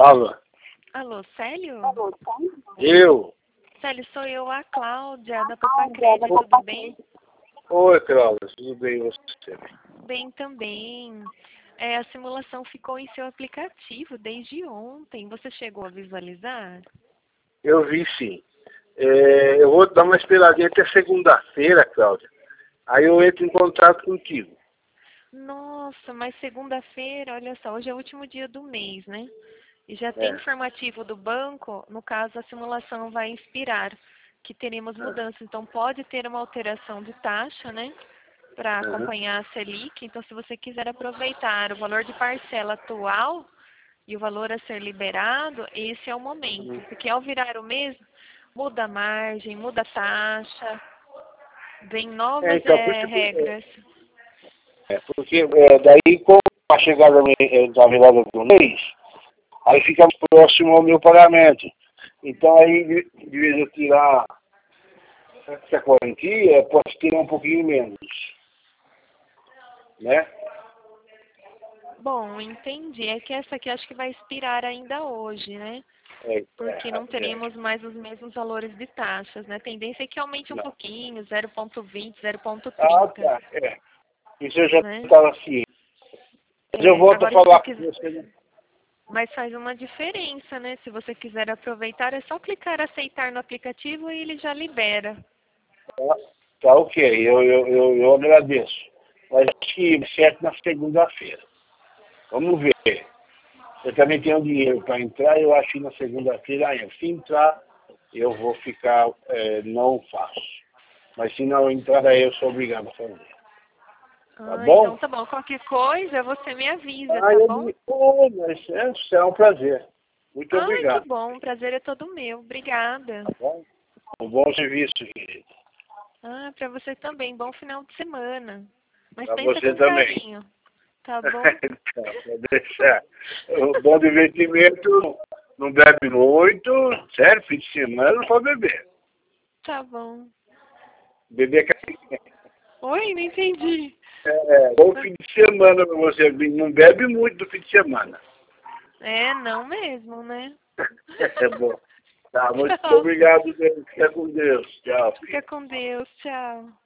Alô? Alô, Célio? Eu? Célio, sou eu, a Cláudia, da Copacrede, tudo bem? Oi, Cláudia, tudo bem e você? Bem também. A simulação ficou em seu aplicativo desde ontem. Você chegou a visualizar? Eu vi sim. Eu vou dar uma esperadinha até segunda-feira, Cláudia. Aí eu entro em contato contigo. Nossa, mas segunda-feira, olha só, hoje é o último dia do mês, né? E já tem informativo do banco, no caso a simulação vai expirar, que teremos mudança. Então pode ter uma alteração de taxa, né? Para acompanhar a Selic. Então se você quiser aproveitar o valor de parcela atual e o valor a ser liberado, esse é o momento. Porque ao virar o mês, muda a margem, muda a taxa, vem novas regras. Porque daí com a chegada da virada do mês, aí fica próximo ao meu pagamento. Então aí, de vez eu tirar essa quantia, posso tirar um pouquinho menos. Né? Bom, entendi. É que essa aqui acho que vai expirar ainda hoje, né? Porque não teremos mais os mesmos valores de taxas, né? A tendência é que aumente um pouquinho, 0,20, 0,30. Ah, tá. Isso eu já estava ciente. Mas eu volto a falar com você. Mas faz uma diferença, né? Se você quiser aproveitar, é só clicar aceitar no aplicativo e ele já libera. Tá ok, eu agradeço. Mas acho que certo na segunda-feira. Vamos ver. Eu também tenho dinheiro para entrar, eu acho que na segunda-feira ainda. Se entrar, eu vou ficar, não faço. Mas se não entrar, aí eu sou obrigado a fazer. Tá bom? Então tá bom. Qualquer coisa, você me avisa, tá bom? Mas será um prazer. Muito obrigado. Que bom. O prazer é todo meu. Obrigada. Tá bom? Um bom serviço, querido. Para você também. Bom final de semana. Mas Pra pensa você com também. carinho. Tá bom? Pode deixar. O bom divertimento, não bebe muito, sério, fim de semana não pode beber. Tá bom. Beber é... Oi, não entendi. Bom fim de semana pra você. Não bebe muito no fim de semana. Não mesmo, né? É bom. Tá, muito obrigado. Fica com Deus. Tchau. Fica com Deus. Tchau.